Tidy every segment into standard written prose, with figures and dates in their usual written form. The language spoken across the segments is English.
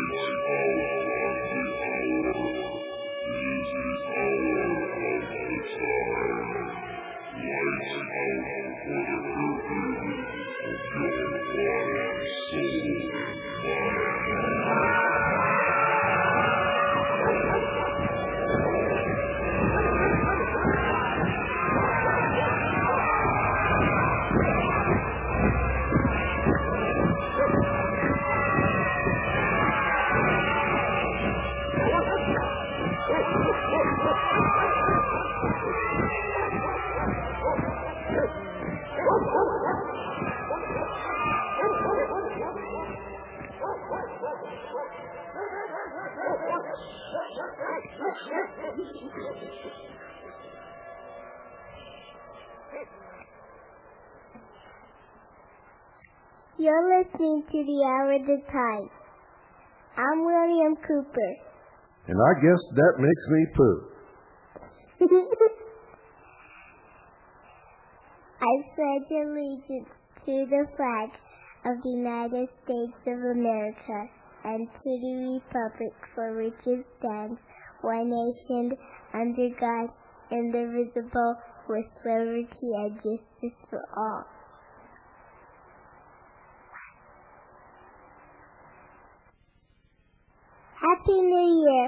You're listening to the Hour of the Time. I'm William Cooper. And I guess that makes me poo. I pledge allegiance to the flag of the United States of America and to the republic for which it stands, one nation, under God, indivisible, with liberty and justice for all. Happy New Year!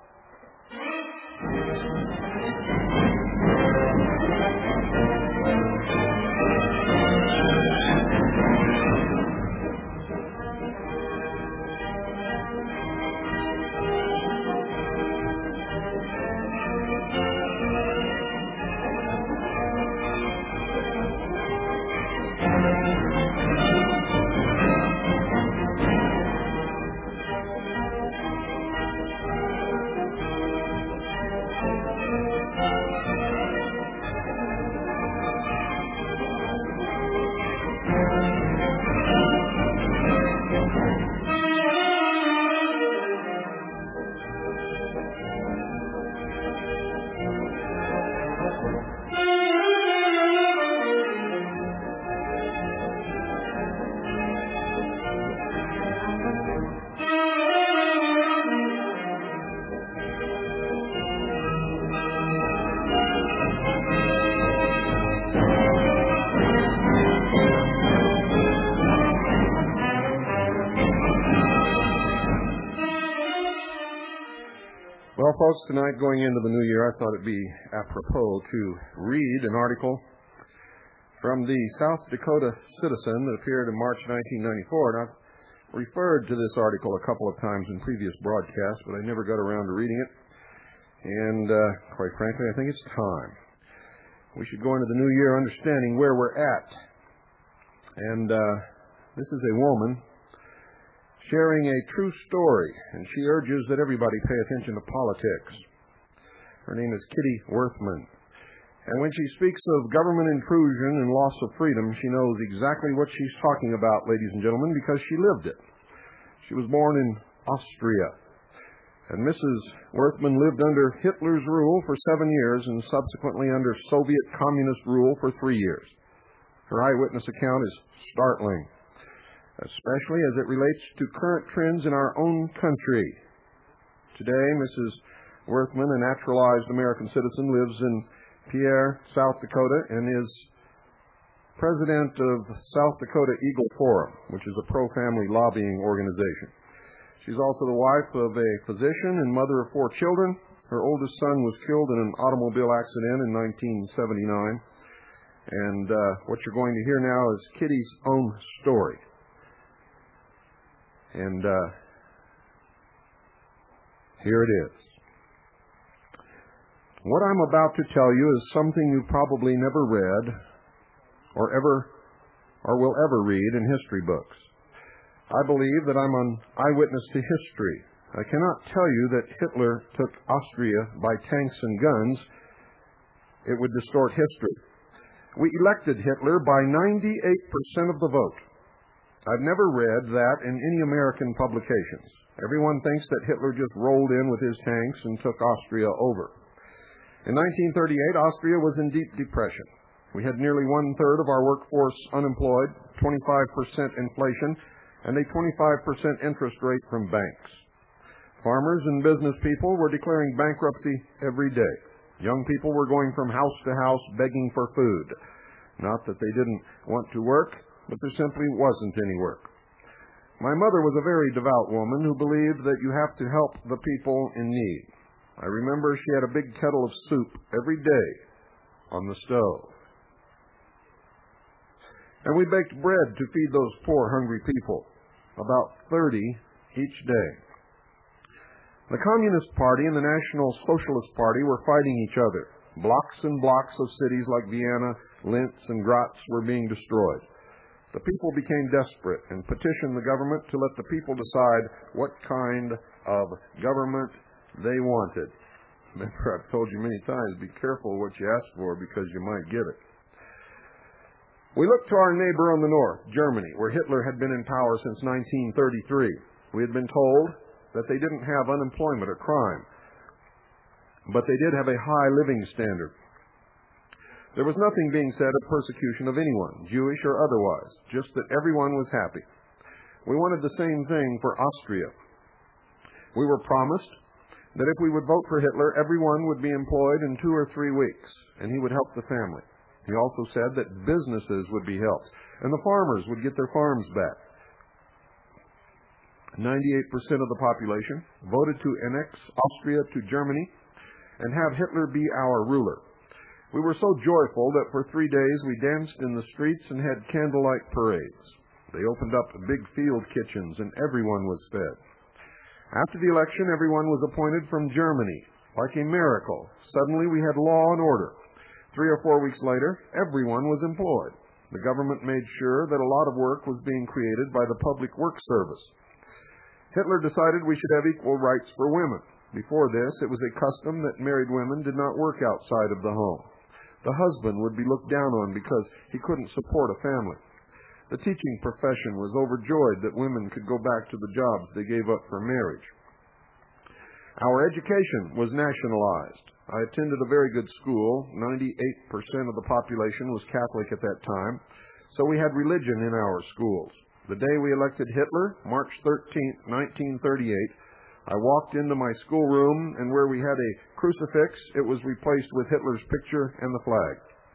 Well, folks, tonight going into the new year, I thought it'd be apropos to read an article from the South Dakota Citizen that appeared in March 1994. And I've referred to this article a couple of times in previous broadcasts, but I never got around to reading it. And quite frankly, I think it's time. We should go into the new year understanding where we're at. And this is a woman sharing a true story, and she urges that everybody pay attention to politics. Her name is Kitty Worthman. And when she speaks of government intrusion and loss of freedom, she knows exactly what she's talking about, ladies and gentlemen, because she lived it. She was born in Austria. And Mrs. Worthman lived under Hitler's rule for 7 years and subsequently under Soviet communist rule for 3 years. Her eyewitness account is startling, especially as it relates to current trends in our own country. Today, Mrs. Worthman, a naturalized American citizen, lives in Pierre, South Dakota, and is president of South Dakota Eagle Forum, which is a pro-family lobbying organization. She's also the wife of a physician and mother of 4 children. Her oldest son was killed in an automobile accident in 1979. And what you're going to hear now is Kitty's own story. And here it is. What I'm about to tell you is something you probably never read or will ever read in history books. I believe that I'm an eyewitness to history. I cannot tell you that Hitler took Austria by tanks and guns. It would distort history. We elected Hitler by 98% of the vote. I've never read that in any American publications. Everyone thinks that Hitler just rolled in with his tanks and took Austria over. In 1938, Austria was in deep depression. We had nearly 1/3 of our workforce unemployed, 25% inflation, and a 25% interest rate from banks. Farmers and business people were declaring bankruptcy every day. Young people were going from house to house begging for food. Not that they didn't want to work, but there simply wasn't any work. My mother was a very devout woman who believed that you have to help the people in need. I remember she had a big kettle of soup every day on the stove. And we baked bread to feed those poor, hungry people, about 30 each day. The Communist Party and the National Socialist Party were fighting each other. Blocks and blocks of cities like Vienna, Linz, and Graz were being destroyed. The people became desperate and petitioned the government to let the people decide what kind of government they wanted. Remember, I've told you many times, be careful what you ask for because you might get it. We looked to our neighbor on the north, Germany, where Hitler had been in power since 1933. We had been told that they didn't have unemployment or crime, but they did have a high living standard. There was nothing being said of persecution of anyone, Jewish or otherwise, just that everyone was happy. We wanted the same thing for Austria. We were promised that if we would vote for Hitler, everyone would be employed in 2 or 3 weeks, and he would help the family. He also said that businesses would be helped, and the farmers would get their farms back. 98% of the population voted to annex Austria to Germany and have Hitler be our ruler. We were so joyful that for 3 days we danced in the streets and had candlelight parades. They opened up big field kitchens and everyone was fed. After the election, everyone was appointed from Germany. Like a miracle, suddenly we had law and order. 3 or 4 weeks later, everyone was employed. The government made sure that a lot of work was being created by the Public Works Service. Hitler decided we should have equal rights for women. Before this, it was a custom that married women did not work outside of the home. The husband would be looked down on because he couldn't support a family. The teaching profession was overjoyed that women could go back to the jobs they gave up for marriage. Our education was nationalized. I attended a very good school. 98% of the population was Catholic at that time, so we had religion in our schools. The day we elected Hitler, March 13th, 1938, I walked into my schoolroom, and where we had a crucifix, it was replaced with Hitler's picture and the flag.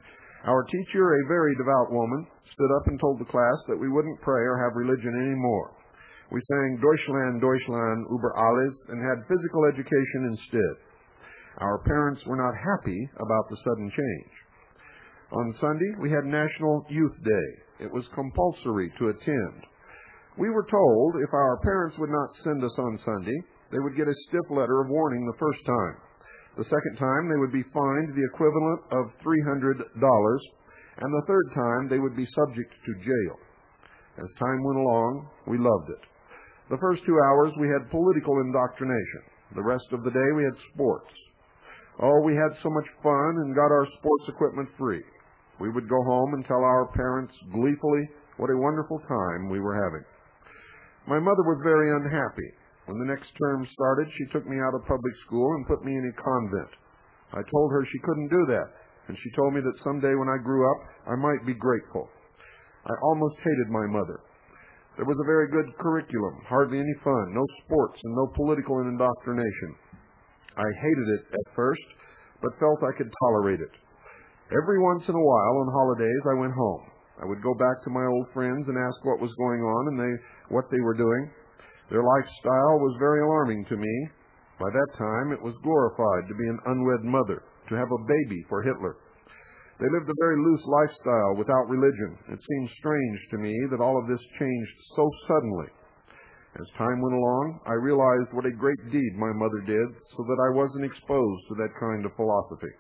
Our teacher, a very devout woman, stood up and told the class that we wouldn't pray or have religion anymore. We sang Deutschland, Deutschland, über alles, and had physical education instead. Our parents were not happy about the sudden change. On Sunday, we had National Youth Day. It was compulsory to attend. We were told if our parents would not send us on Sunday, they would get a stiff letter of warning the first time. The second time, they would be fined the equivalent of $300, and the third time, they would be subject to jail. As time went along, we loved it. The first 2 hours, we had political indoctrination. The rest of the day, we had sports. Oh, we had so much fun and got our sports equipment free. We would go home and tell our parents gleefully what a wonderful time we were having. My mother was very unhappy. When the next term started, she took me out of public school and put me in a convent. I told her she couldn't do that, and she told me that someday when I grew up, I might be grateful. I almost hated my mother. There was a very good curriculum, hardly any fun, no sports, and no political indoctrination. I hated it at first, but felt I could tolerate it. Every once in a while on holidays, I went home. I would go back to my old friends and ask what was going on and what they were doing. Their lifestyle was very alarming to me. By that time, it was glorified to be an unwed mother, to have a baby for Hitler. They lived a very loose lifestyle without religion. It seemed strange to me that all of this changed so suddenly. As time went along, I realized what a great deed my mother did so that I wasn't exposed to that kind of philosophy.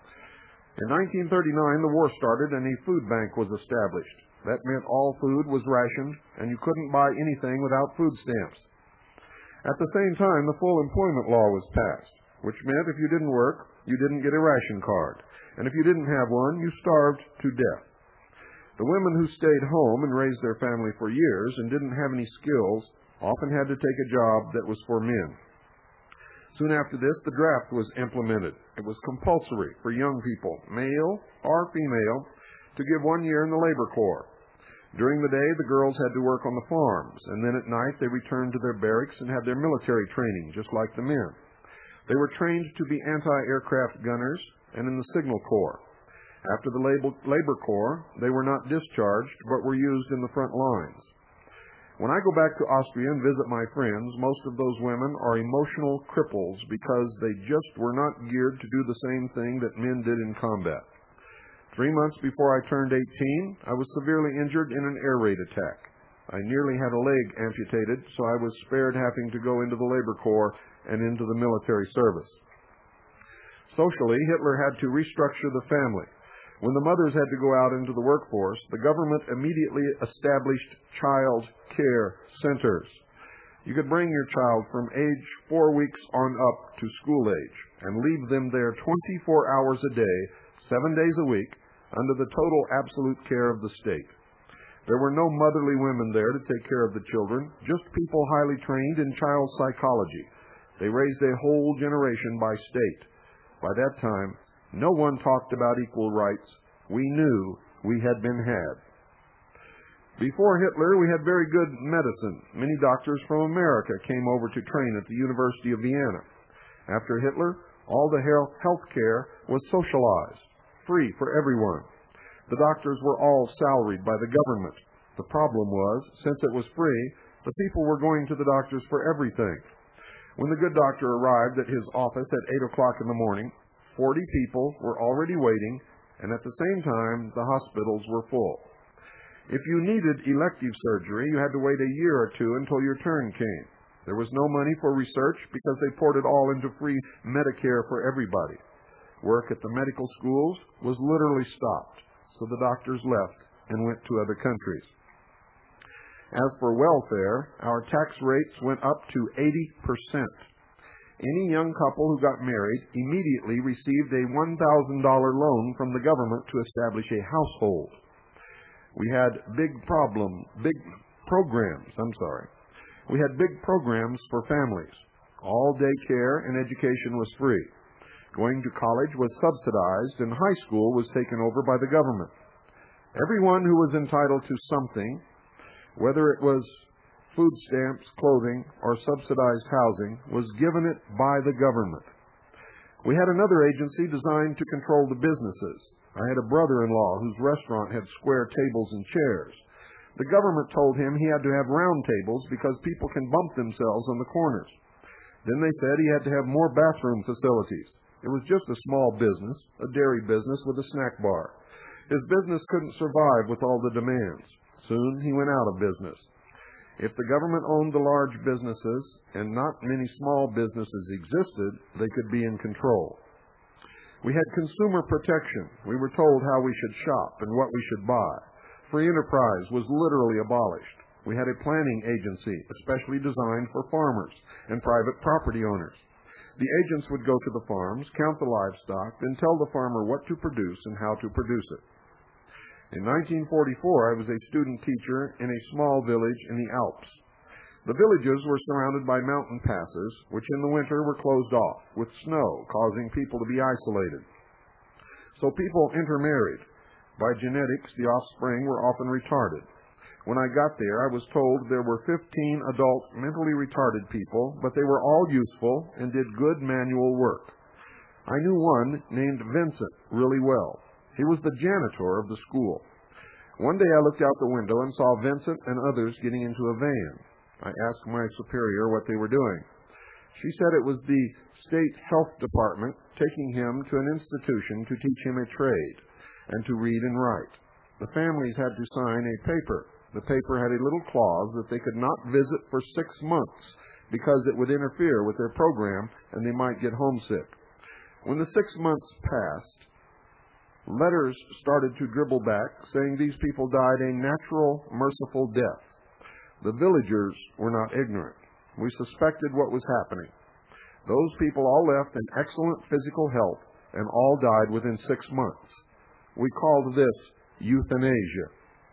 In 1939, the war started and a food bank was established. That meant all food was rationed and you couldn't buy anything without food stamps. At the same time, the full employment law was passed, which meant if you didn't work, you didn't get a ration card. And if you didn't have one, you starved to death. The women who stayed home and raised their family for years and didn't have any skills often had to take a job that was for men. Soon after this, the draft was implemented. It was compulsory for young people, male or female, to give 1 year in the labor corps. During the day, the girls had to work on the farms, and then at night they returned to their barracks and had their military training, just like the men. They were trained to be anti-aircraft gunners and in the Signal Corps. After the Labor Corps, they were not discharged, but were used in the front lines. When I go back to Austria and visit my friends, most of those women are emotional cripples because they just were not geared to do the same thing that men did in combat. 3 months before I turned 18, I was severely injured in an air raid attack. I nearly had a leg amputated, so I was spared having to go into the Labor Corps and into the military service. Socially, Hitler had to restructure the family. When the mothers had to go out into the workforce, the government immediately established child care centers. You could bring your child from age 4 weeks on up to school age and leave them there 24 hours a day, 7 days a week, under the total absolute care of the state. There were no motherly women there to take care of the children, just people highly trained in child psychology. They raised a whole generation by state. By that time, no one talked about equal rights. We knew we had been had. Before Hitler, we had very good medicine. Many doctors from America came over to train at the University of Vienna. After Hitler, all the health care was socialized, free for everyone. The doctors were all salaried by the government. The problem was, since it was free, the people were going to the doctors for everything. When the good doctor arrived at his office at 8 o'clock in the morning, 40 people were already waiting, and at the same time, the hospitals were full. If you needed elective surgery, you had to wait a year or two until your turn came. There was no money for research because they poured it all into free Medicare for everybody. Work at the medical schools was literally stopped, so the doctors left and went to other countries. As for welfare, our tax rates went up to 80%. Any young couple who got married immediately received a $1,000 loan from the government to establish a household. We had big programs for families. All day care and education was free. Going to college was subsidized, and high school was taken over by the government. Everyone who was entitled to something, whether it was food stamps, clothing, or subsidized housing, was given it by the government. We had another agency designed to control the businesses. I had a brother-in-law whose restaurant had square tables and chairs. The government told him he had to have round tables because people can bump themselves on the corners. Then they said he had to have more bathroom facilities. It was just a small business, a dairy business with a snack bar. His business couldn't survive with all the demands. Soon he went out of business. If the government owned the large businesses and not many small businesses existed, they could be in control. We had consumer protection. We were told how we should shop and what we should buy. Free enterprise was literally abolished. We had a planning agency, especially designed for farmers and private property owners. The agents would go to the farms, count the livestock, then tell the farmer what to produce and how to produce it. In 1944, I was a student teacher in a small village in the Alps. The villages were surrounded by mountain passes, which in the winter were closed off, with snow causing people to be isolated. So people intermarried. By genetics, the offspring were often retarded. When I got there, I was told there were 15 adult mentally retarded people, but they were all useful and did good manual work. I knew one named Vincent really well. He was the janitor of the school. One day I looked out the window and saw Vincent and others getting into a van. I asked my superior what they were doing. She said it was the state health department taking him to an institution to teach him a trade and to read and write. The families had to sign a paper. The paper had a little clause that they could not visit for 6 months because it would interfere with their program and they might get homesick. When the 6 months passed, letters started to dribble back saying these people died a natural, merciful death. The villagers were not ignorant. We suspected what was happening. Those people all left in excellent physical health and all died within 6 months. We called this euthanasia.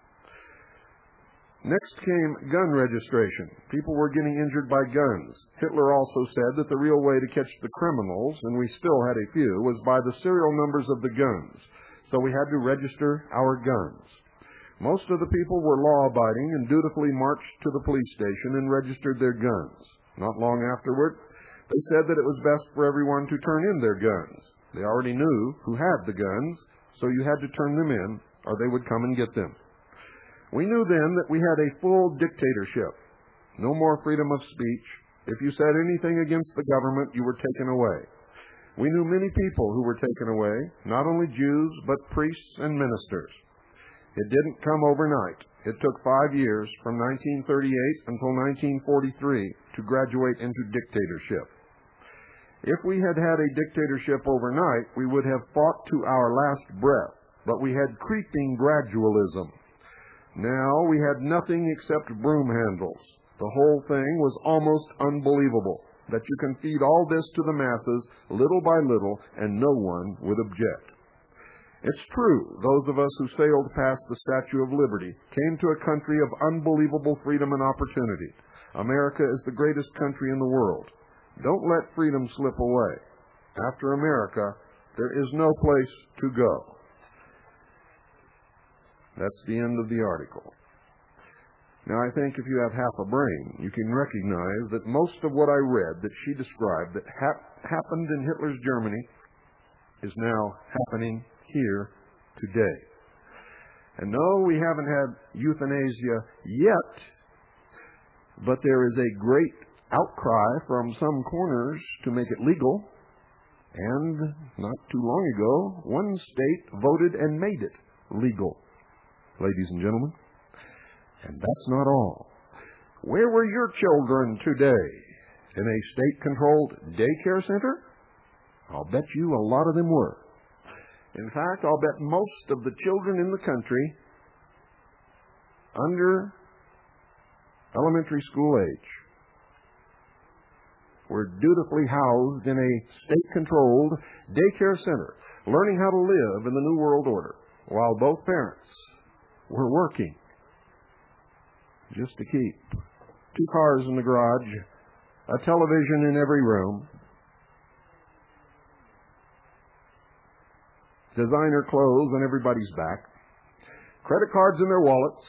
Next came gun registration. People were getting injured by guns. Hitler also said that the real way to catch the criminals, and we still had a few, was by the serial numbers of the guns. So we had to register our guns. Most of the people were law-abiding and dutifully marched to the police station and registered their guns. Not long afterward, they said that it was best for everyone to turn in their guns. They already knew who had the guns, so you had to turn them in, or they would come and get them. We knew then that we had a full dictatorship. No more freedom of speech. If you said anything against the government, you were taken away. We knew many people who were taken away, not only Jews, but priests and ministers. It didn't come overnight. It took 5 years, from 1938 until 1943, to graduate into dictatorship. If we had had a dictatorship overnight, we would have fought to our last breath, but we had creeping gradualism. Now we had nothing except broom handles. The whole thing was almost unbelievable, that you can feed all this to the masses little by little and no one would object. It's true, those of us who sailed past the Statue of Liberty came to a country of unbelievable freedom and opportunity. America is the greatest country in the world. Don't let freedom slip away. After America, there is no place to go. That's the end of the article. Now, I think if you have half a brain, you can recognize that most of what I read that she described that happened in Hitler's Germany is now happening here today. And no, we haven't had euthanasia yet, but there is a great outcry from some corners to make it legal. And not too long ago, one state voted and made it legal, ladies and gentlemen. And that's not all. Where were your children today? In a state-controlled daycare center? I'll bet you a lot of them were. In fact, I'll bet most of the children in the country under elementary school age were dutifully housed in a state-controlled daycare center, learning how to live in the New World Order, while both parents were working just to keep 2 cars in the garage, a television in every room, designer clothes on everybody's back, credit cards in their wallets,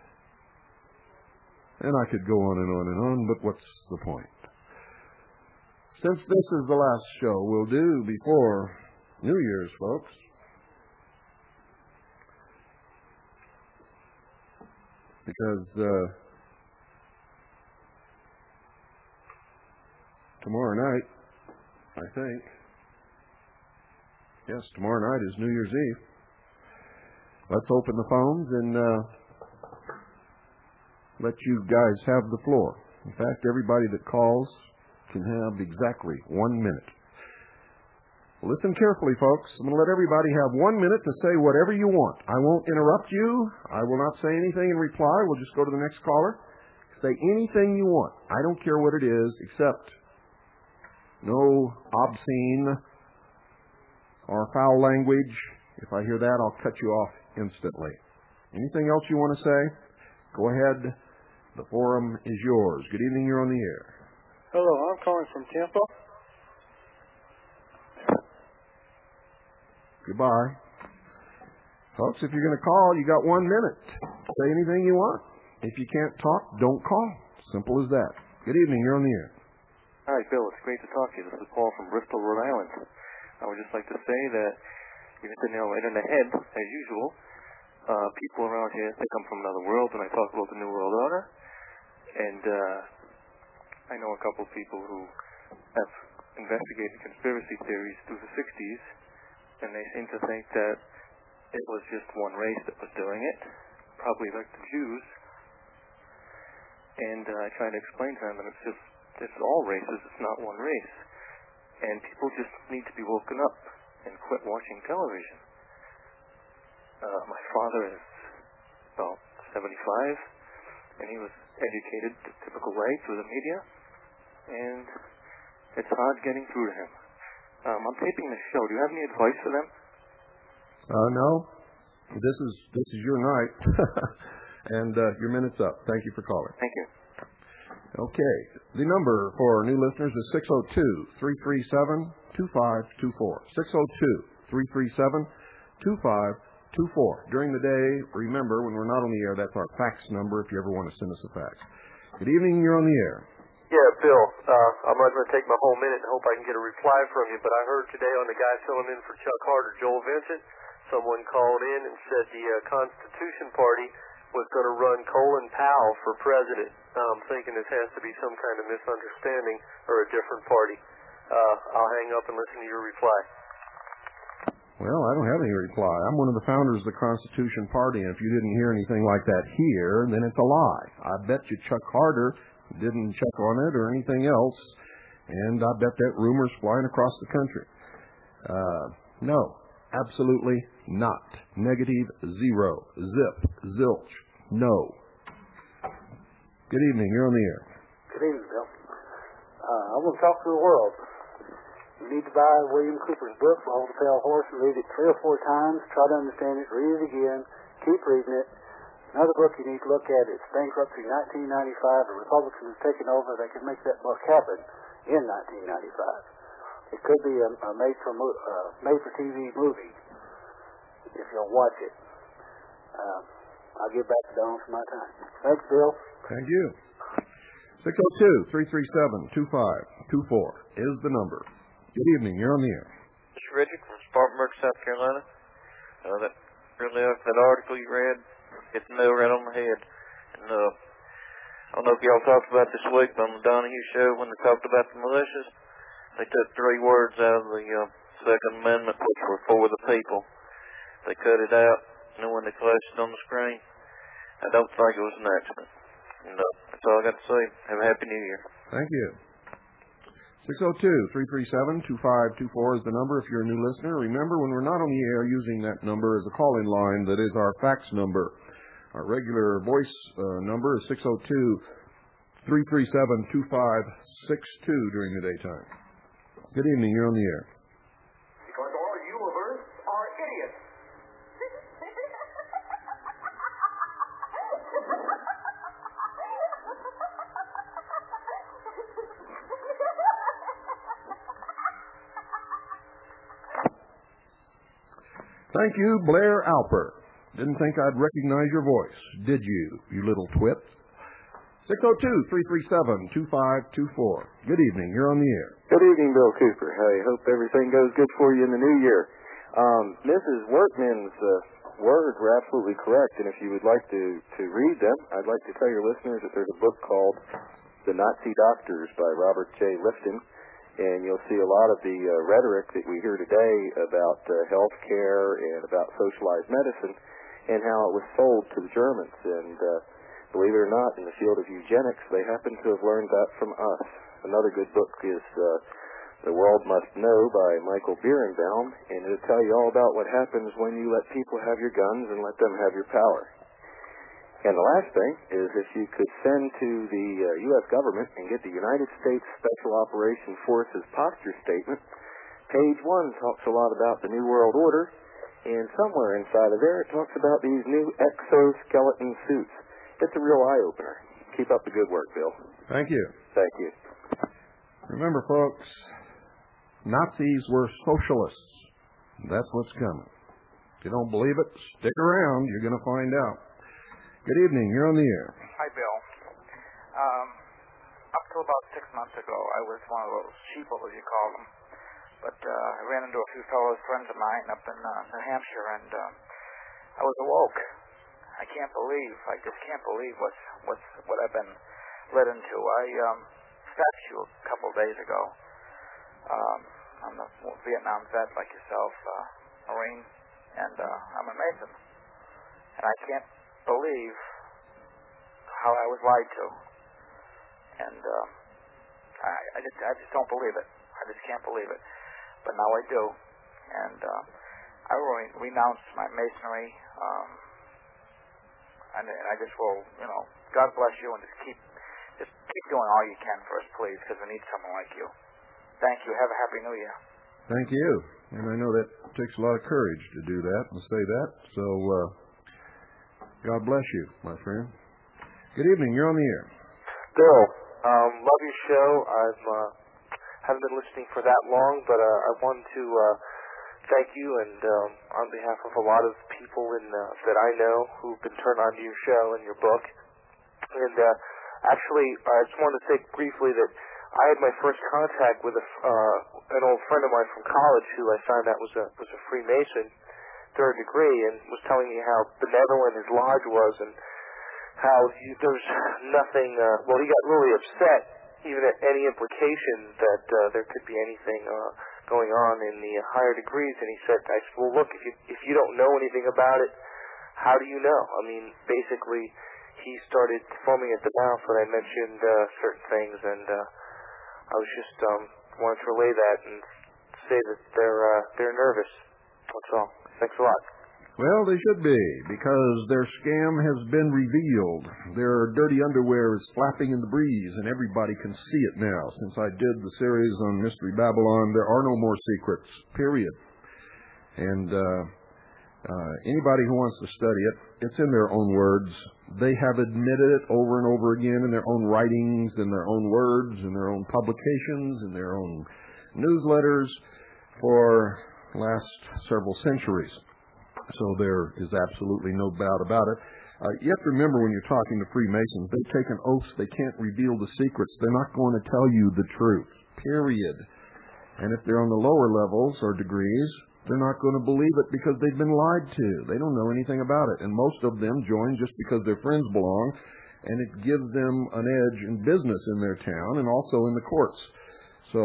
and I could go on and on and on, but what's the point? Since this is the last show we'll do before New Year's, folks, because tomorrow night, I think, yes, tomorrow night is New Year's Eve. Let's open the phones and let you guys have the floor. In fact, everybody that calls can have exactly 1 minute. Listen carefully, folks. I'm going to let everybody have 1 minute to say whatever you want. I won't interrupt you. I will not say anything in reply. We'll just go to the next caller. Say anything you want. I don't care what it is, except no obscene or foul language. If I hear that, I'll cut you off instantly. Anything else you want to say? Go ahead. The forum is yours. Good evening. You're on the air. Hello. I'm calling from Tampa. Goodbye. Folks, if you're going to call, you got 1 minute. Say anything you want. If you can't talk, don't call. Simple as that. Good evening. You're on the air. Hi, Bill. It's great to talk to you. This is Paul from Bristol, Rhode Island. I would just like to say that you hit the nail right on the head, as usual. People around here think I'm from another world when I talk about the New World Order. And I know a couple people who have investigated conspiracy theories through the 60s, and they seem to think that it was just one race that was doing it, probably like the Jews. And I try to explain to them that it's all races, it's not one race. And people just need to be woken up and quit watching television. My father is about 75, and he was educated the typical way through the media, and it's hard getting through to him. I'm taping the show. Do you have any advice for them? No. This is your night, and your minute's up. Thank you for calling. Thank you. Okay. The number for new listeners is 602-337-2524. 602-337-2524. During the day, remember, when we're not on the air, that's our fax number if you ever want to send us a fax. Good evening, you're on the air. Yeah, Bill, I'm not going to take my whole minute and hope I can get a reply from you, but I heard today on the guy filling in for Chuck Harder, Joel Vincent, someone called in and said the Constitution Party was going to run Colin Powell for president. I'm thinking this has to be some kind of misunderstanding or a different party. I'll hang up and listen to your reply. Well, I don't have any reply. I'm one of the founders of the Constitution Party, and if you didn't hear anything like that here, then it's a lie. I bet you Chuck Harder didn't check on it or anything else, and I bet that rumor's flying across the country. No, absolutely not. Negative, zero, zip, zilch, no. Good evening, you're on the air. Good evening, Bill. I want to talk to the world. You need to buy William Cooper's book, Behold the Pale Horse, and read it 3 or 4 times. Try to understand it. Read it again. Keep reading it. Another book you need to look at is Bankruptcy 1995. The Republicans have taken over. They can make that book happen in 1995. It could be a made-for-TV movie if you'll watch it. I'll give back to Don for my time. Thanks, Bill. Thank you. 602-337-2524 is the number. Good evening. You're on the air. This is Richard from Spartanburg, South Carolina. That article you read hit the nail right on the head. And I don't know if y'all talked about this week on the Donahue show when they talked about the militias. They took 3 words out of the Second Amendment, which were for the people. They cut it out, and then when they flashed it on the screen, I don't think it was an accident. And that's all I got to say. Have a Happy New Year. Thank you. 602-337-2524 is the number if you're a new listener. Remember, when we're not on the air, using that number as a call-in line, that is our fax number. Our regular voice number is 602-337-2562 during the daytime. Good evening, you're on the air. Because all universe are idiots. Thank you, Blair Alper. Didn't think I'd recognize your voice, did you, you little twit? 602-337-2524. Good evening, you're on the air. Good evening, Bill Cooper. I hope everything goes good for you in the new year. Mrs. Workman's words were absolutely correct, and if you would like to read them, I'd like to tell your listeners that there's a book called The Nazi Doctors by Robert J. Lifton, and you'll see a lot of the rhetoric that we hear today about health care and about socialized medicine and how it was sold to the Germans. And believe it or not, in the field of eugenics, they happen to have learned that from us. Another good book is The World Must Know by Michael Bierenbaum, and it'll tell you all about what happens when you let people have your guns and let them have your power. And the last thing is if you could send to the U.S. government and get the United States Special Operations Forces posture statement, page 1 talks a lot about the New World Order, and somewhere inside of there it talks about these new exoskeleton suits. It's a real eye-opener. Keep up the good work, Bill. Thank you. Thank you. Remember, folks, Nazis were socialists. That's what's coming. If you don't believe it, stick around. You're going to find out. Good evening. You're on the air. Hi, Bill. Up till about 6 months ago, I was one of those sheeple, as you call them. But I ran into a few fellows, friends of mine, up in New Hampshire, and I was awoke. I just can't believe what I've been led into. I stabbed you a couple of days ago. I'm a Vietnam vet like yourself, Marine, and I'm a Mason. And I can't believe how I was lied to. And I just don't believe it. I just can't believe it. But now I do. And I renounced my Masonry. And I just will, God bless you, and just keep doing all you can for us, please, because we need someone like you. Thank you. Have a Happy New Year. Thank you. And I know that takes a lot of courage to do that and say that. So, God bless you, my friend. Good evening. You're on the air. Bill, love your show. I haven't been listening for that long, but I wanted to thank you, and on behalf of a lot of people that I know who've been turned on to your show and your book. And actually, I just wanted to say briefly that I had my first contact with an old friend of mine from college who I found out was a Freemason, third degree, and was telling me how benevolent his lodge was and how there's nothing. Well, he got really upset even at any implication that there could be anything going on in the higher degrees. And he said, I said, well, look, if you don't know anything about it, how do you know? I mean, basically, he started foaming at the mouth when I mentioned certain things, and I was just wanted to relay that and say that they're nervous. That's all. Thanks a lot. Well, they should be, because their scam has been revealed. Their dirty underwear is flapping in the breeze, and everybody can see it now. Since I did the series on Mystery Babylon, there are no more secrets, period. And anybody who wants to study it, it's in their own words. They have admitted it over and over again in their own writings, in their own words, in their own publications, in their own newsletters for the last several centuries. So there is absolutely no doubt about it. You have to remember when you're talking to Freemasons, they take an oath. They can't reveal the secrets. They're not going to tell you the truth, period. And if they're on the lower levels or degrees, they're not going to believe it because they've been lied to. They don't know anything about it. And most of them join just because their friends belong, and it gives them an edge in business in their town and also in the courts. So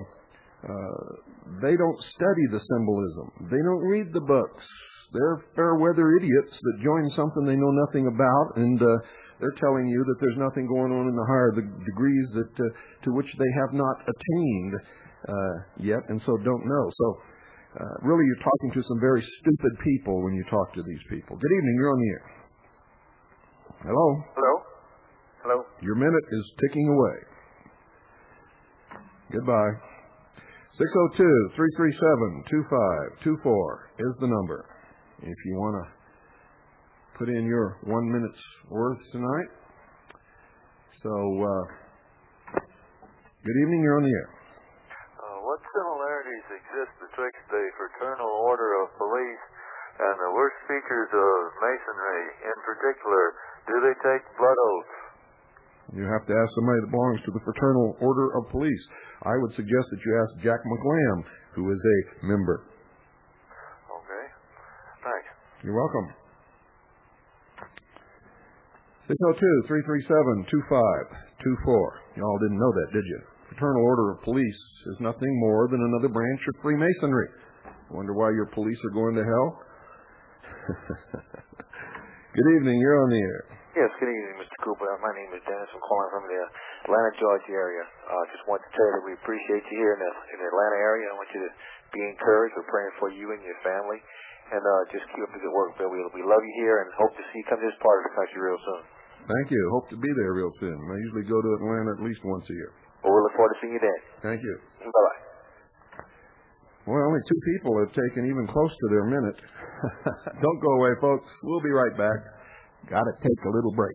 they don't study the symbolism. They don't read the books. They're fair-weather idiots that join something they know nothing about, and they're telling you that there's nothing going on in the higher degrees that to which they have not attained yet, and so don't know. So really, you're talking to some very stupid people when you talk to these people. Good evening. You're on the air. Hello? Hello? Hello? Your minute is ticking away. Goodbye. 602-337-2524 is the number. If you want to put in your 1 minute's worth tonight. So, good evening, you're on the air. What similarities exist betwixt the Fraternal Order of Police and the worst features of Masonry? In particular, do they take blood oaths? You have to ask somebody that belongs to the Fraternal Order of Police. I would suggest that you ask Jack McLam, who is a member. Okay. Thanks. You're welcome. 602-337-2524. Y'all didn't know that, did you? Fraternal Order of Police is nothing more than another branch of Freemasonry. Wonder why your police are going to hell? Good evening. You're on the air. Yes, good evening, Mr. Cooper. My name is Dennis. I'm calling from the Atlanta, Georgia area. Just want to tell you that we appreciate you here in the Atlanta area. I want you to be encouraged. We're praying for you and your family. And just keep up the good work, Bill. We love you here and hope to see you come to this part of the country real soon. Thank you. Hope to be there real soon. I usually go to Atlanta at least once a year. Well, we look forward to seeing you then. Thank you. Bye-bye. Well, only 2 people have taken even close to their minute. Don't go away, folks. We'll be right back. Got to take a little break.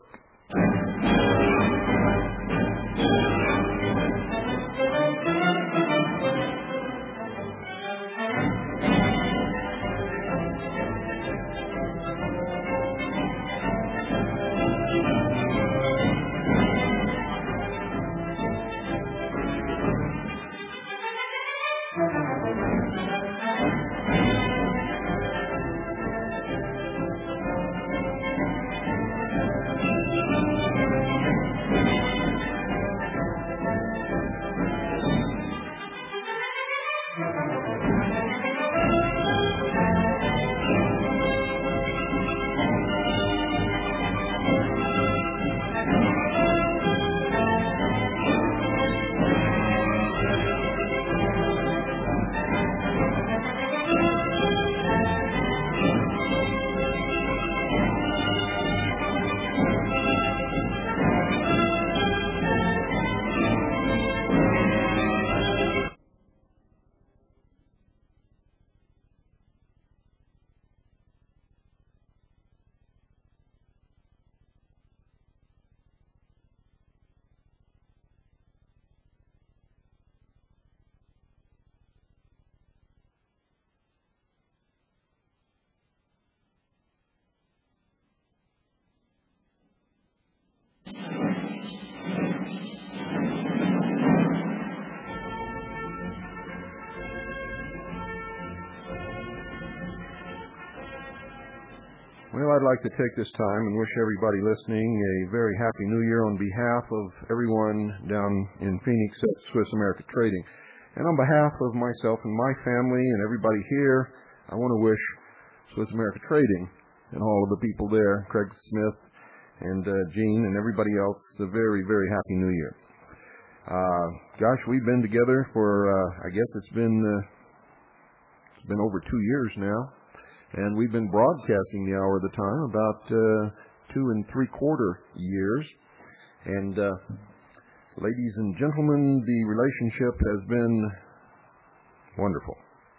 Well, I'd like to take this time and wish everybody listening a very happy New Year on behalf of everyone down in Phoenix at Swiss America Trading. And on behalf of myself and my family and everybody here, I want to wish Swiss America Trading and all of the people there, Craig Smith and Gene and everybody else, a very, very happy New Year. Gosh, we've been together for, I guess it's been over 2 years now. And we've been broadcasting the Hour of the Time about 2 3/4 years. And ladies and gentlemen, the relationship has been wonderful.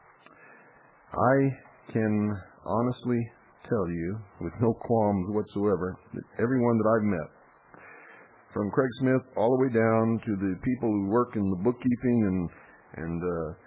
I can honestly tell you, with no qualms whatsoever, that everyone that I've met, from Craig Smith all the way down to the people who work in the bookkeeping and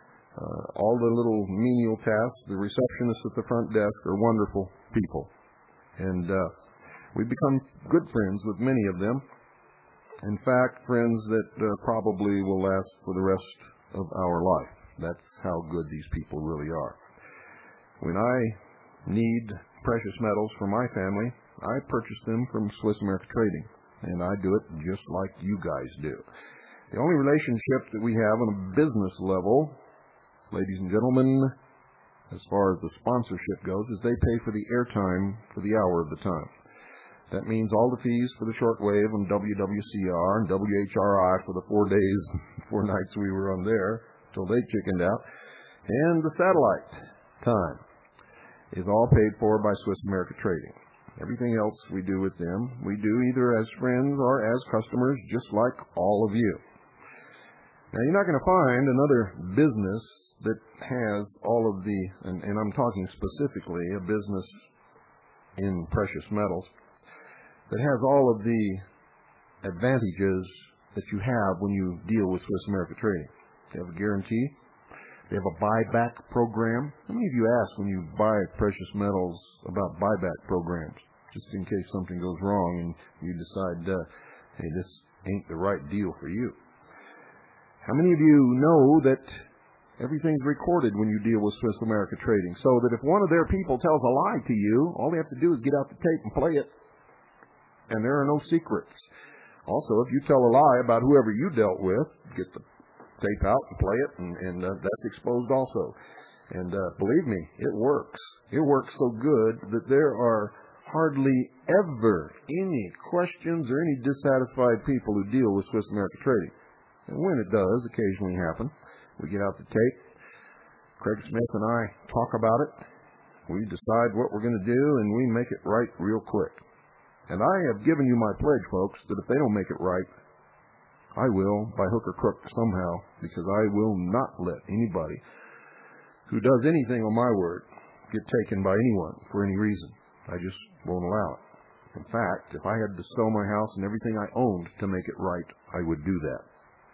all the little menial tasks, the receptionists at the front desk are wonderful people. And we've become good friends with many of them. In fact, friends that probably will last for the rest of our life. That's how good these people really are. When I need precious metals for my family, I purchase them from Swiss America Trading. And I do it just like you guys do. The only relationship that we have on a business level, ladies and gentlemen, as far as the sponsorship goes, is they pay for the airtime for the Hour of the Time. That means all the fees for the shortwave on WWCR and WHRI for the 4 days, 4 nights we were on there, till they chickened out. And the satellite time is all paid for by Swiss America Trading. Everything else we do with them, we do either as friends or as customers, just like all of you. Now, you're not going to find another business that has all of the, and I'm talking specifically a business in precious metals, that has all of the advantages that you have when you deal with Swiss America Trading. They have a guarantee. They have a buyback program. How many of you ask when you buy precious metals about buyback programs, just in case something goes wrong and you decide, hey, this ain't the right deal for you? How many of you know that everything's recorded when you deal with Swiss America Trading, so that if one of their people tells a lie to you, all they have to do is get out the tape and play it, and there are no secrets. Also, if you tell a lie about whoever you dealt with, get the tape out and play it, and that's exposed also. And believe me, it works. It works so good that there are hardly ever any questions or any dissatisfied people who deal with Swiss America Trading. And when it does occasionally happen, we get out the tape, Craig Smith and I talk about it, we decide what we're going to do, and we make it right real quick. And I have given you my pledge, folks, that if they don't make it right, I will, by hook or crook somehow, because I will not let anybody who does anything on my word get taken by anyone for any reason. I just won't allow it. In fact, if I had to sell my house and everything I owned to make it right, I would do that.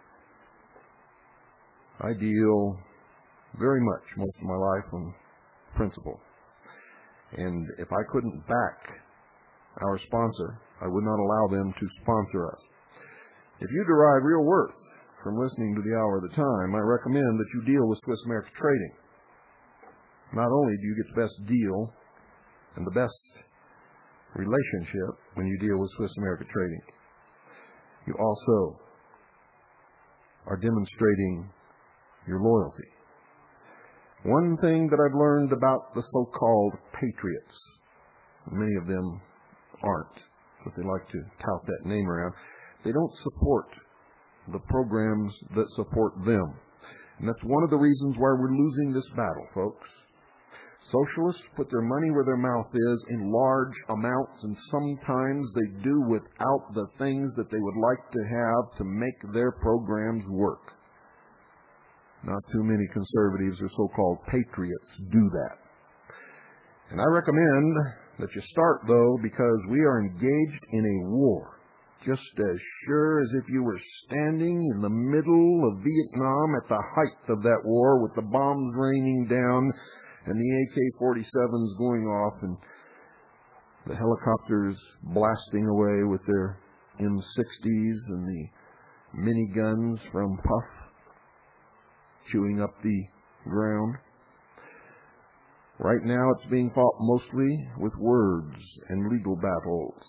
I deal very much most of my life on principle. And if I couldn't back our sponsor, I would not allow them to sponsor us. If you derive real worth from listening to the Hour of the Time, I recommend that you deal with Swiss America Trading. Not only do you get the best deal and the best relationship when you deal with Swiss America Trading, you also are demonstrating your loyalty. One thing that I've learned about the so-called patriots, many of them aren't, but they like to tout that name around, they don't support the programs that support them. And that's one of the reasons why we're losing this battle, folks. Socialists put their money where their mouth is in large amounts, and sometimes they do without the things that they would like to have to make their programs work. Not too many conservatives or so-called patriots do that. And I recommend that you start, though, because we are engaged in a war. Just as sure as if you were standing in the middle of Vietnam at the height of that war with the bombs raining down and the AK-47s going off and the helicopters blasting away with their M60s and the miniguns from Puff chewing up the ground. Right now it's being fought mostly with words and legal battles.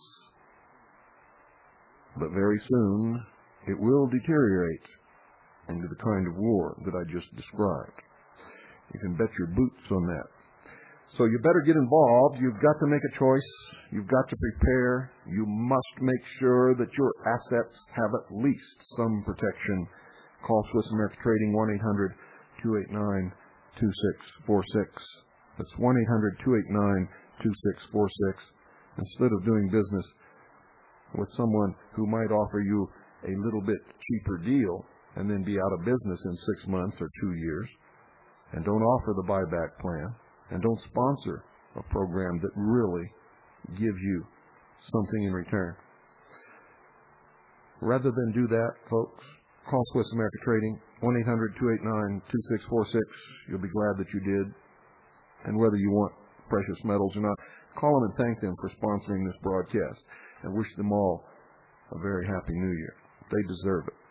But very soon it will deteriorate into the kind of war that I just described. You can bet your boots on that. So you better get involved. You've got to make a choice. You've got to prepare. You must make sure that your assets have at least some protection. Call Swiss America Trading 1-800-289-2646. That's 1-800-289-2646. Instead of doing business with someone who might offer you a little bit cheaper deal and then be out of business in 6 months or 2 years, and don't offer the buyback plan, and don't sponsor a program that really gives you something in return. Rather than do that, folks, call Swiss America Trading, 1-800-289-2646. You'll be glad that you did. And whether you want precious metals or not, call them and thank them for sponsoring this broadcast, and wish them all a very happy New Year. They deserve it.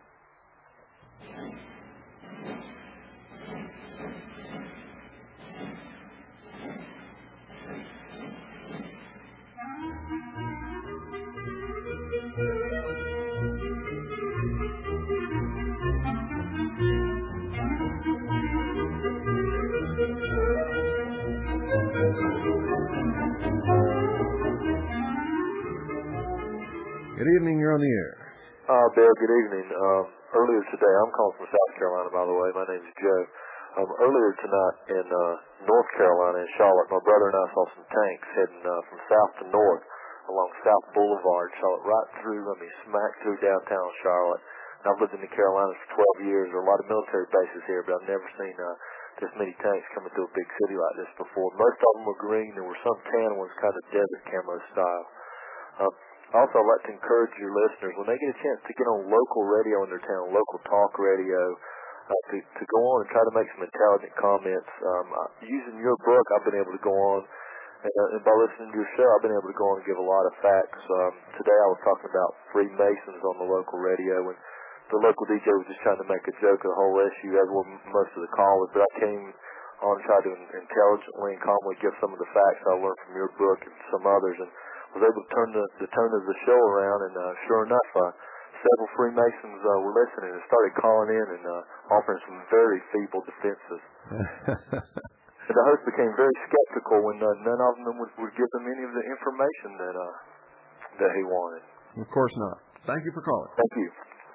Good evening, you're on the air. Bill, good evening. Earlier today, I'm calling from South Carolina, by the way. My name's Joe. Earlier tonight in North Carolina, in Charlotte, my brother and I saw some tanks heading from south to north along South Boulevard, Charlotte, right through, smack through downtown Charlotte. And I've lived in the Carolinas for 12 years. There are a lot of military bases here, but I've never seen this many tanks coming through a big city like this before. Most of them were green. There were some tan ones, kind of desert camo style. Also, I'd like to encourage your listeners, when they get a chance to get on local radio in their town, local talk radio, to go on and try to make some intelligent comments. Using your book, I've been able to go on, and by listening to your show, I've been able to go on and give a lot of facts. Today I was talking about Freemasons on the local radio, and the local DJ was just trying to make a joke of the whole issue, as were most of the callers, but I came on and tried to intelligently and calmly give some of the facts I learned from your book and some others, and was able to turn the show around, and sure enough, several Freemasons were listening and started calling in and offering some very feeble defenses. And the host became very skeptical when none of them would give him any of the information that he wanted. Of course not. Thank you for calling. Thank you.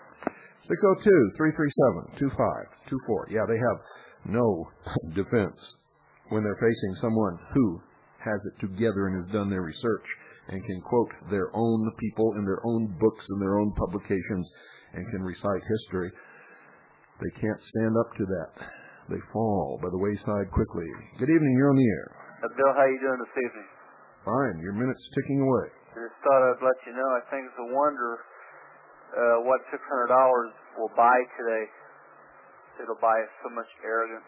602-337-2524. Yeah, they have no defense when they're facing someone who has it together and has done their research and can quote their own people in their own books and their own publications and can recite history. They can't stand up to that. They fall by the wayside quickly. Good evening, you're on the air. Bill, how you doing this evening? Fine, your minute's ticking away. I just thought I'd let you know, I think it's a wonder what $600 will buy today. It'll buy so much arrogance.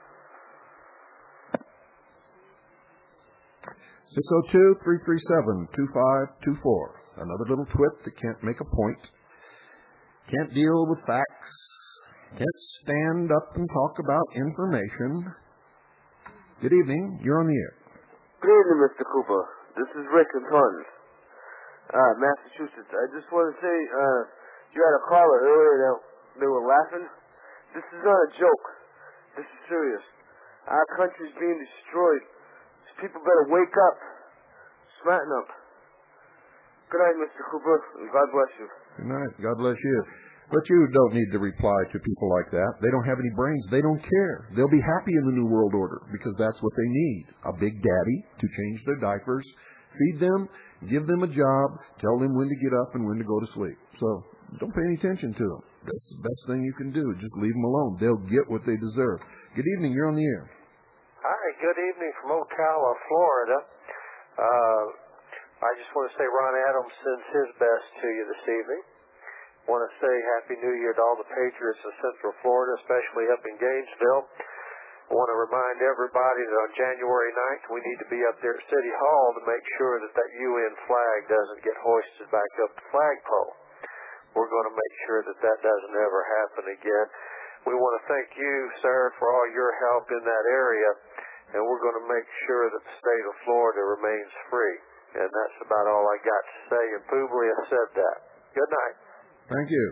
602-337-2524. Another little twit that can't make a point, can't deal with facts, can't stand up and talk about information. Good evening. You're on the air. Good evening, Mr. Cooper. This is Rick in Taunton, Massachusetts. I just want to say, you had a caller earlier that they were laughing. This is not a joke. This is serious. Our country's being destroyed. People better wake up. Smarten up. Good night, Mr. Cooper, and God bless you. Good night. God bless you. But you don't need to reply to people like that. They don't have any brains. They don't care. They'll be happy in the New World Order because that's what they need. A big daddy to change their diapers, feed them, give them a job, tell them when to get up and when to go to sleep. So don't pay any attention to them. That's the best thing you can do. Just leave them alone. They'll get what they deserve. Good evening. You're on the air. Hi, good evening from Ocala, Florida. I just want to say Ron Adams sends his best to you this evening. I want to say Happy New Year to all the Patriots of Central Florida, especially up in Gainesville. I want to remind everybody that on January 9th, we need to be up there at City Hall to make sure that that UN flag doesn't get hoisted back up the flagpole. We're going to make sure that that doesn't ever happen again. We want to thank you, sir, for all your help in that area. and we're going to make sure that the state of Florida remains free. And that's about all I got to say, and Publius said that. Good night. Thank you.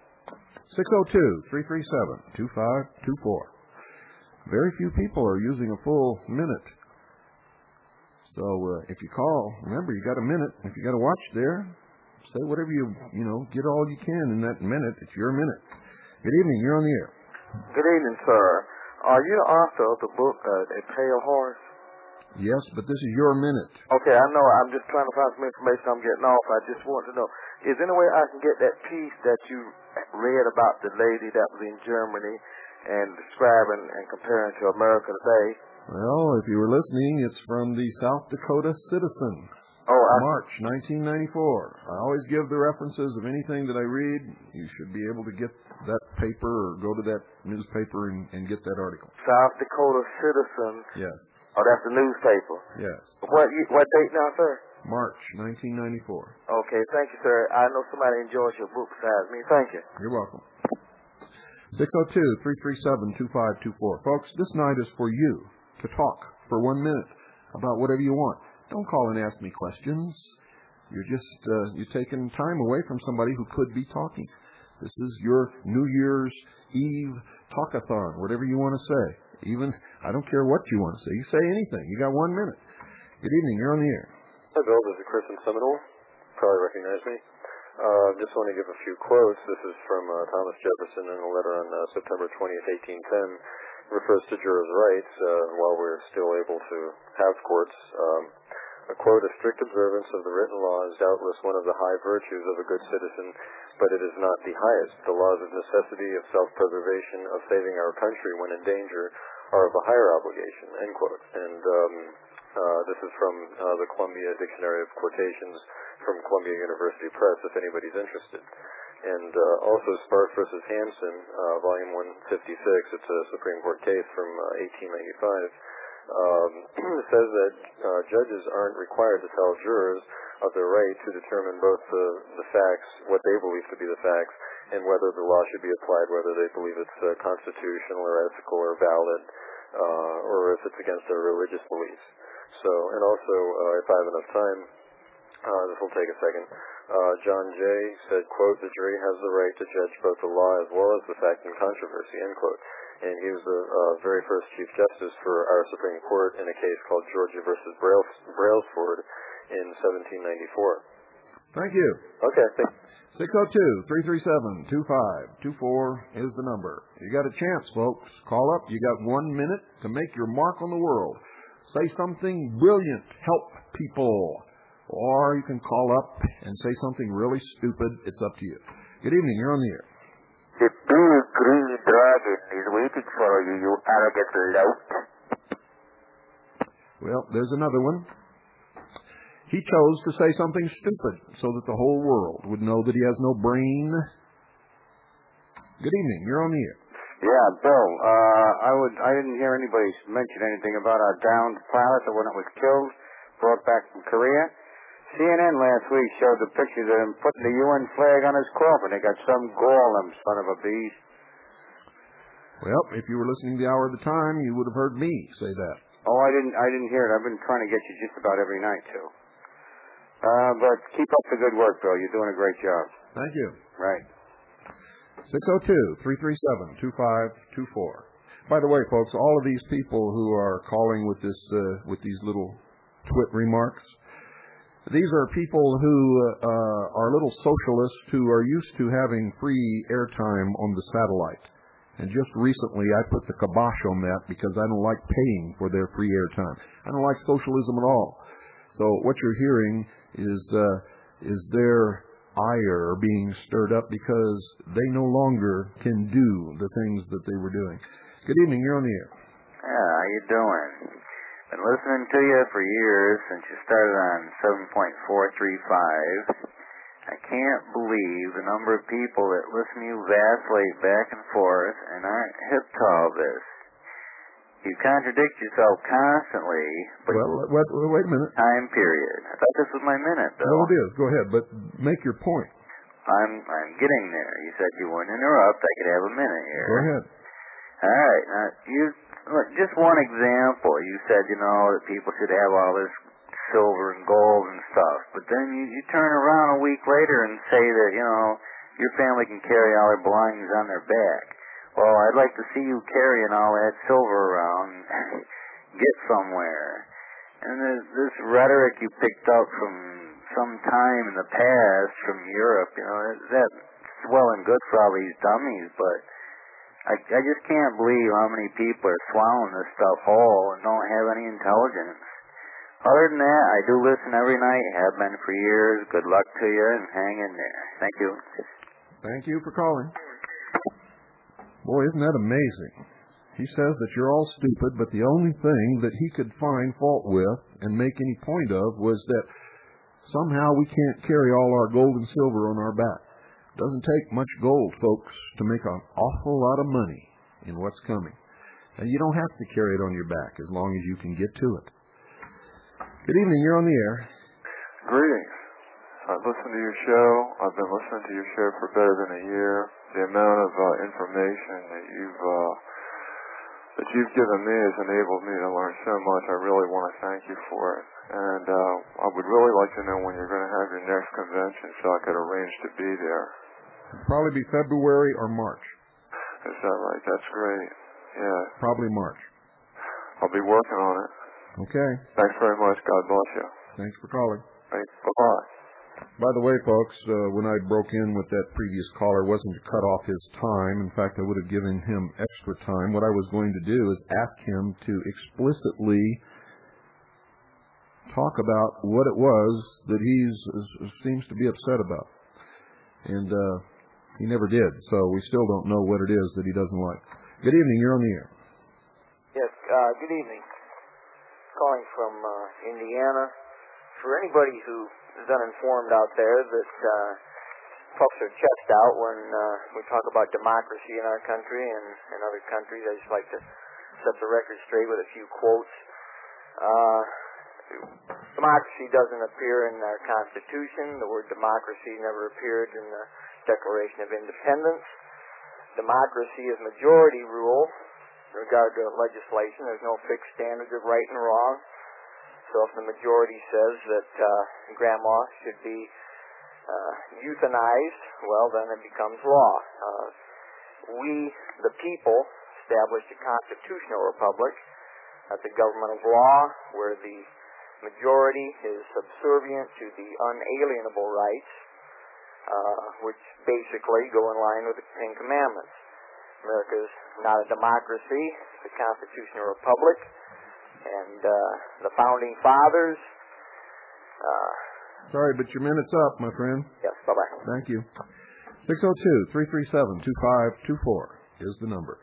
602-337-2524. Very few people are using a full minute. So if you call, remember, you got a minute. If you got a watch there, say whatever get all you can in that minute. It's your minute. Good evening. You're on the air. Good evening, sir. Are you the author of the book, A Pale Horse? Yes, but this is your minute. Okay, I know. I'm just trying to find some information. I'm getting off. I just want to know, is there any way I can get that piece that you read about the lady that was in Germany and describing and comparing to America today? Well, if you were listening, it's from the South Dakota Citizen. March 1994. I always give the references of anything that I read. You should be able to get that paper or go to that newspaper and get that article. South Dakota Citizen. Yes. Oh, that's the newspaper. Yes. What date now, sir? March 1994. Okay, thank you, sir. I know somebody enjoys your book besides me. Thank you. You're welcome. 602-337-2524. Folks, this night is for you to talk for 1 minute about whatever you want. Don't call and ask me questions. You're just you're taking time away from somebody who could be talking. This is your New Year's Eve talkathon, whatever you want to say. Even, I don't care what you want to say. You say anything. You got 1 minute. Good evening. You're on the air. Hi, Bill. This is Chris in Seminole. Probably recognize me. Just want to give a few quotes. This is from Thomas Jefferson in a letter on September 20th, 1810. It refers to jurors' rights while we're still able to have courts. A quote, "A strict observance of the written law is doubtless one of the high virtues of a good citizen, but it is not the highest. The laws of necessity, of self-preservation, of saving our country when in danger are of a higher obligation," end quote. And this is from the Columbia Dictionary of Quotations from Columbia University Press, if anybody's interested. And also Sparks versus Hansen, volume 156, it's a Supreme Court case from 1895, says that judges aren't required to tell jurors of their right to determine both the facts, what they believe to be the facts, and whether the law should be applied, whether they believe it's constitutional or ethical or valid, or if it's against their religious beliefs. So, and also, if I have enough time, this will take a second. John Jay said, quote, "The jury has the right to judge both the law as well as the fact in controversy," end quote. And he was the very first Chief Justice for our Supreme Court in a case called Georgia versus Brailsford in 1794. Thank you. Okay. 602-337-2524 is the number. You got a chance, folks. Call up. You got 1 minute to make your mark on the world. Say something brilliant. Help people. Or you can call up and say something really stupid. It's up to you. Good evening. You're on the air. The big green dragon is waiting for you, you arrogant lout. Well, there's another one. He chose to say something stupid so that the whole world would know that he has no brain. Good evening. You're on the air. Yeah, Bill, I didn't hear anybody mention anything about our downed pilot, the one that was killed, brought back from Korea. CNN last week showed the pictures of him putting the UN flag on his coffin. They got some gall, them son of a beast. Well, if you were listening to the Hour of the Time, you would have heard me say that. Oh, I didn't hear it. I've been trying to get you just about every night, too. But keep up the good work, Bill. You're doing a great job. Thank you. Right. 602-337-2524. By the way, folks, all of these people who are calling with these little twit remarks, these are people who are little socialists who are used to having free airtime on the satellite. And just recently I put the kibosh on that because I don't like paying for their free airtime. I don't like socialism at all. So what you're hearing is their ire being stirred up because they no longer can do the things that they were doing. Good evening. You're on the air. Yeah, how you doing? Been listening to you for years since you started on 7.435. I can't believe the number of people that listen to you vacillate back and forth and aren't hip to all this. You contradict yourself constantly. But well, wait a minute. Time period. I thought this was my minute, though. No, it is. Go ahead, but make your point. I'm getting there. You said you wouldn't interrupt. I could have a minute here. Go ahead. All right. Now, you look, just one example. You said, that people should have all this silver and gold and stuff. But then you turn around a week later and say that, your family can carry all their belongings on their back. Well, I'd like to see you carrying all that silver around and get somewhere. And this rhetoric you picked up from some time in the past from Europe, that's well and good for all these dummies, but I just can't believe how many people are swallowing this stuff whole and don't have any intelligence. Other than that, I do listen every night, have been for years. Good luck to you, and hang in there. Thank you. Thank you for calling. Boy, isn't that amazing? He says that you're all stupid, but the only thing that he could find fault with and make any point of was that somehow we can't carry all our gold and silver on our back. Doesn't take much gold, folks, to make an awful lot of money in what's coming. And you don't have to carry it on your back as long as you can get to it. Good evening. You're on the air. Greetings. I've listened to your show. I've been listening to your show for better than a year. The amount of information that you've given me has enabled me to learn so much. I really want to thank you for it. And I would really like to know when you're going to have your next convention so I could arrange to be there. It'll probably be February or March. Is that right? That's great. Yeah. Probably March. I'll be working on it. Okay. Thanks very much. God bless you. Thanks for calling. Thanks. Bye-bye. By the way, folks, when I broke in with that previous caller, it wasn't to cut off his time. In fact, I would have given him extra time. What I was going to do is ask him to explicitly talk about what it was that he seems to be upset about. And he never did, so we still don't know what it is that he doesn't like. Good evening. You're on the air. Yes, good evening. Calling from Indiana. For anybody who is uninformed out there that puffs their chest out when we talk about democracy in our country and in other countries, I just like to set the record straight with a few quotes. Democracy doesn't appear in our Constitution. The word democracy never appeared in the Declaration of Independence. Democracy is majority rule in regard to legislation. There's no fixed standards of right and wrong. So if the majority says that grandma should be euthanized, well, then it becomes law. We, the people, established a constitutional republic. That's a government of law where the majority is subservient to the unalienable rights, which basically go in line with the Ten Commandments. America is not a democracy, it's a constitutional republic. And the Founding Fathers... Sorry, but your minute's up, my friend. Yes, bye-bye. Thank you. 602-337-2524 is the number.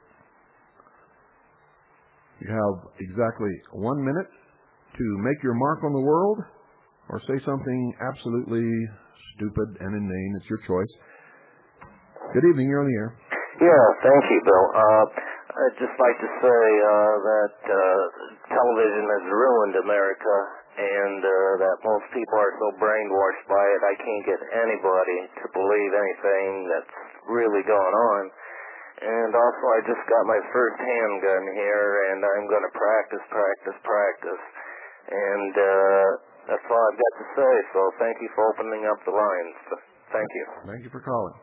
You have exactly 1 minute to make your mark on the world or say something absolutely stupid and inane. It's your choice. Good evening. You're on the air. Yeah, thank you, Bill. I'd just like to say that television has ruined America and that most people are so brainwashed by it, I can't get anybody to believe anything that's really going on. And also, I just got my first handgun here, and I'm going to practice. And that's all I've got to say, so thank you for opening up the lines. Thank you. Thank you for calling.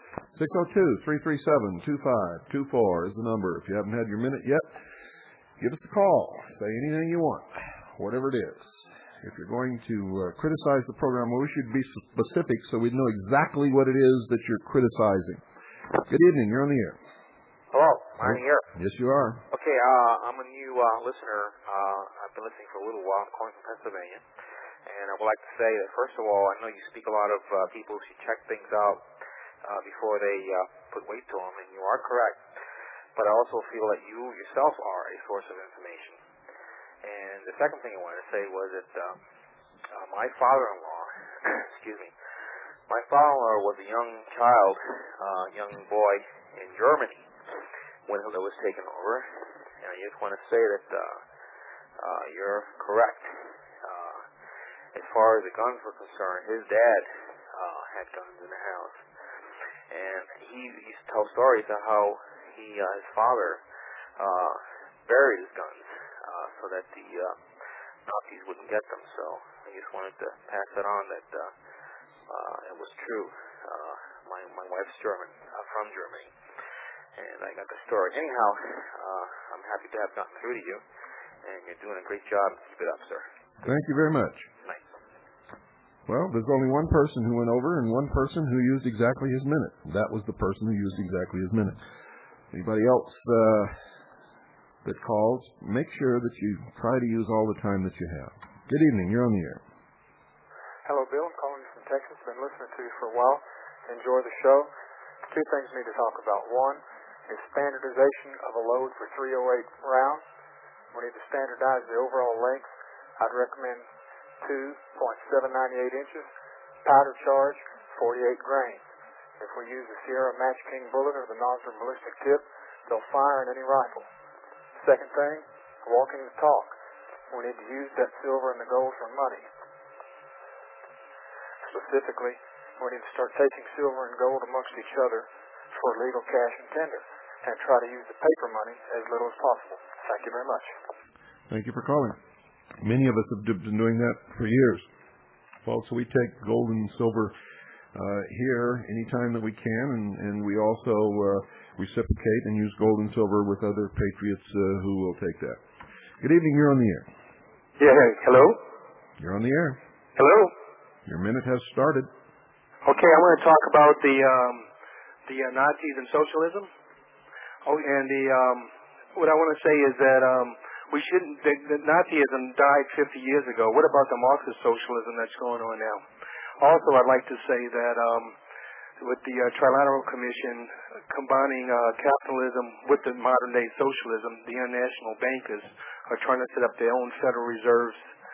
602-337-2524 is the number. If you haven't had your minute yet, give us a call. Say anything you want, whatever it is. If you're going to criticize the program, we wish you'd be specific so we'd know exactly what it is that you're criticizing. Good evening. You're on the air. Hello. I'm here. Yes, you are. Okay, I'm a new listener. I've been listening for a little while. I'm calling from Pennsylvania. And I would like to say that, first of all, I know you speak a lot of people who should check things out before they put weight to them, and you are correct. But I also feel that you yourself are a source of information. And the second thing I wanted to say was that my father-in-law, excuse me, my father-in-law was a young child, young boy in Germany when Hitler was taken over. And I just want to say that you're correct. As far as the guns were concerned, his dad had guns in the house. And he used to tell stories of how his father buried his guns so that the Nazis wouldn't get them. So I just wanted to pass that on that it was true. My wife's German, from Germany, and I got the story. Anyhow, I'm happy to have gotten through to you, and you're doing a great job. Keep it up, sir. Thank you very much. Nice. Well, there's only one person who went over and one person who used exactly his minute. That was the person who used exactly his minute. Anybody else that calls, make sure that you try to use all the time that you have. Good evening. You're on the air. Hello, Bill. I'm calling from Texas. Been listening to you for a while. Enjoy the show. Two things we need to talk about. One is standardization of a load for 308 rounds. We need to standardize the overall length. I'd recommend 2.798 inches, powder charge, 48 grains. If we use the Sierra Match King bullet or the Nosler ballistic tip, they'll fire in any rifle. Second thing, walking the talk. We need to use that silver and the gold for money. Specifically, we need to start taking silver and gold amongst each other for legal cash and tender, and try to use the paper money as little as possible. Thank you very much. Thank you for calling. Many of us have been doing that for years. Folks, we take gold and silver here anytime that we can, and we also reciprocate and use gold and silver with other patriots who will take that. Good evening. You're on the air. Yeah, hello? You're on the air. Hello? Your minute has started. Okay, I want to talk about the Nazis and socialism. Oh, and what I want to say is that we shouldn't. The Nazism died 50 years ago. What about the Marxist socialism that's going on now? Also, I'd like to say that with the Trilateral Commission combining capitalism with the modern day socialism, the international bankers are trying to set up their own Federal Reserves,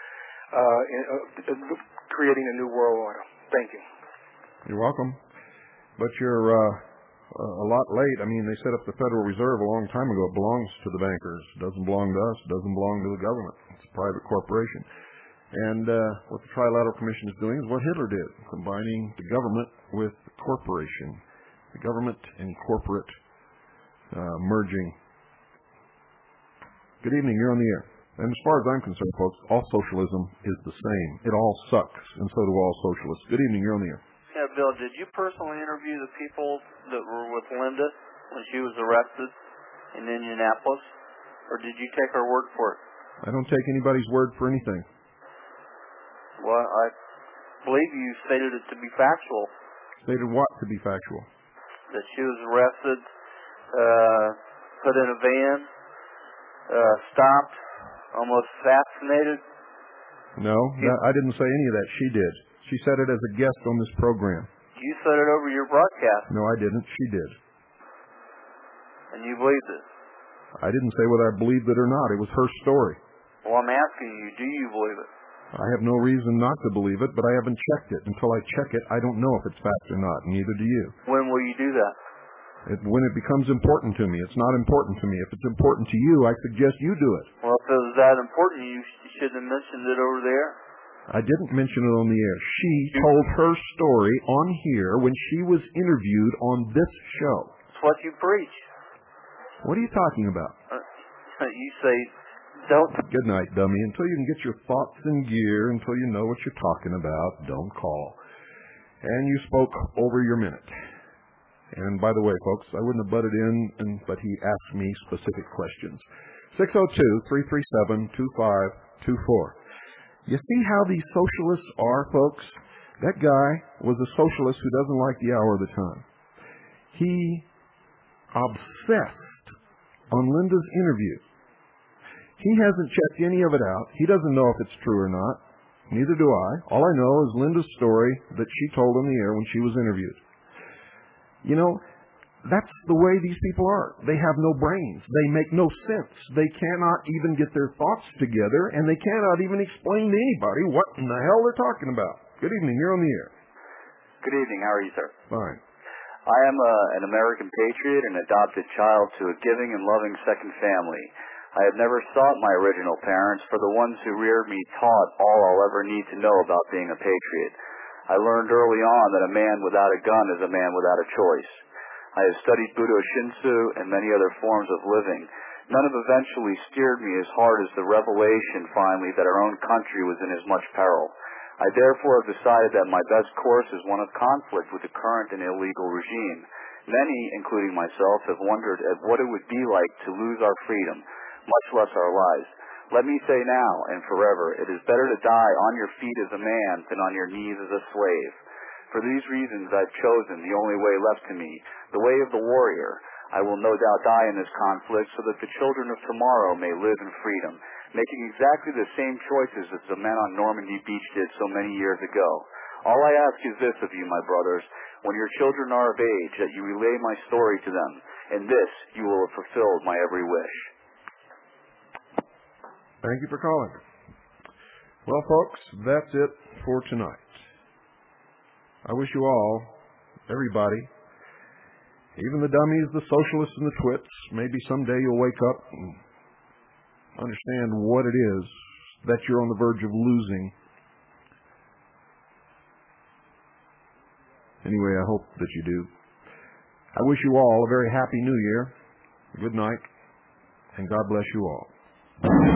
creating a new world order. Thank you. You're welcome. But you're a lot late. I mean, they set up the Federal Reserve a long time ago. It belongs to the bankers. It doesn't belong to us. It doesn't belong to the government. It's a private corporation. And what the Trilateral Commission is doing is what Hitler did, combining the government with the corporation. The government and corporate merging. Good evening. You're on the air. And as far as I'm concerned, folks, all socialism is the same. It all sucks, and so do all socialists. Good evening. You're on the air. Yeah, Bill, did you personally interview the people that were with Linda when she was arrested in Indianapolis? Or did you take her word for it? I don't take anybody's word for anything. Well, I believe you stated it to be factual. Stated what to be factual? That she was arrested, put in a van, stopped, almost assassinated. No, I didn't say any of that. She did. She said it as a guest on this program. You said it over your broadcast. No, I didn't. She did. And you believed it? I didn't say whether I believed it or not. It was her story. Well, I'm asking you, do you believe it? I have no reason not to believe it, but I haven't checked it. Until I check it, I don't know if it's fact or not. Neither do you. When will you do that? When it becomes important to me. It's not important to me. If it's important to you, I suggest you do it. Well, if it was that important, you should have mentioned it over there. I didn't mention it on the air. She told her story on here when she was interviewed on this show. It's what you preach. What are you talking about? You say, don't. Good night, dummy. Until you can get your thoughts in gear, until you know what you're talking about, don't call. And you spoke over your minute. And by the way, folks, I wouldn't have butted in, but he asked me specific questions. 602-337-2524. You see how these socialists are, folks? That guy was a socialist who doesn't like the hour of the time. He obsessed on Linda's interview. He hasn't checked any of it out. He doesn't know if it's true or not. Neither do I. All I know is Linda's story that she told on the air when she was interviewed. You know, that's the way these people are. They have no brains. They make no sense. They cannot even get their thoughts together, and they cannot even explain to anybody what in the hell they're talking about. Good evening. You're on the air. Good evening. How are you, sir? Fine. I am an American patriot and adopted child to a giving and loving second family. I have never sought my original parents, for the ones who reared me taught all I'll ever need to know about being a patriot. I learned early on that a man without a gun is a man without a choice. I have studied Budo Shinsu and many other forms of living, None have eventually steered me as hard as the revelation finally that our own country was in as much peril. I therefore have decided that my best course is one of conflict with the current and illegal regime. Many, including myself, have wondered at what it would be like to lose our freedom, much less our lives. Let me say now and forever, it is better to die on your feet as a man than on your knees as a slave. For these reasons I've chosen the only way left to me, the way of the warrior. I will no doubt die in this conflict so that the children of tomorrow may live in freedom, making exactly the same choices as the men on Normandy Beach did so many years ago. All I ask is this of you, my brothers, when your children are of age, that you relay my story to them. In this you will have fulfilled my every wish. Thank you for calling. Well, folks, that's it for tonight. I wish you all, everybody, even the dummies, the socialists, and the twits, maybe someday you'll wake up and understand what it is that you're on the verge of losing. Anyway, I hope that you do. I wish you all a very happy New Year. Good night, and God bless you all.